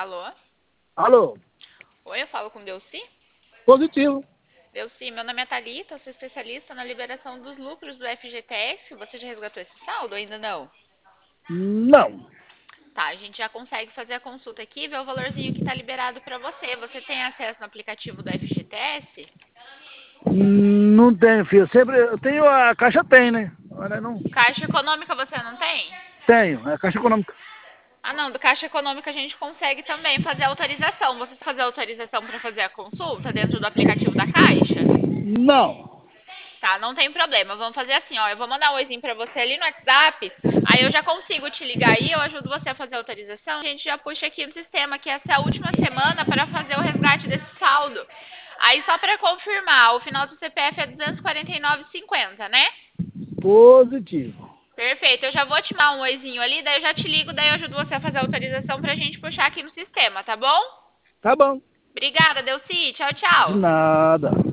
Alô? Alô? Oi, eu falo com Delci? Positivo. Delci, meu nome é Thalita, eu sou especialista na liberação dos lucros do FGTS. Você já resgatou esse saldo ou ainda não? Não. Tá, a gente já consegue fazer a consulta aqui e ver o valorzinho que está liberado para você. Você tem acesso no aplicativo do FGTS? Não tenho, filho. Sempre. Eu tenho. A Caixa tem, né? Agora não. Caixa Econômica você não tem? Tenho. É a Caixa Econômica. Ah, não, do Caixa Econômica a gente consegue também fazer a autorização. Você fazer a autorização para fazer a consulta dentro do aplicativo da Caixa? Não. Tá, não tem problema. Vamos fazer assim, ó. Eu vou mandar um oizinho pra você ali no WhatsApp. Aí eu já consigo te ligar aí, eu ajudo você a fazer a autorização. A gente já puxa aqui no sistema que essa é a última semana para fazer o resgate desse saldo. Aí só para confirmar, o final do CPF é 249,50, né? Positivo. Perfeito, eu já vou te mandar um oizinho ali, daí eu já te ligo, daí eu ajudo você a fazer a autorização pra gente puxar aqui no sistema, tá bom? Tá bom. Obrigada, Delci. Tchau, De tchau. nada.